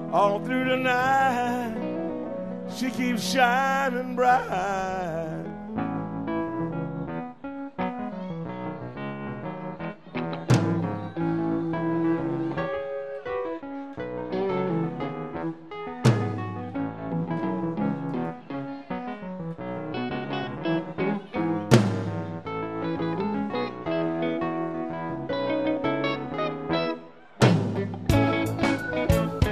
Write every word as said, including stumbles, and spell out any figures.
all through the night. She keeps shining bright.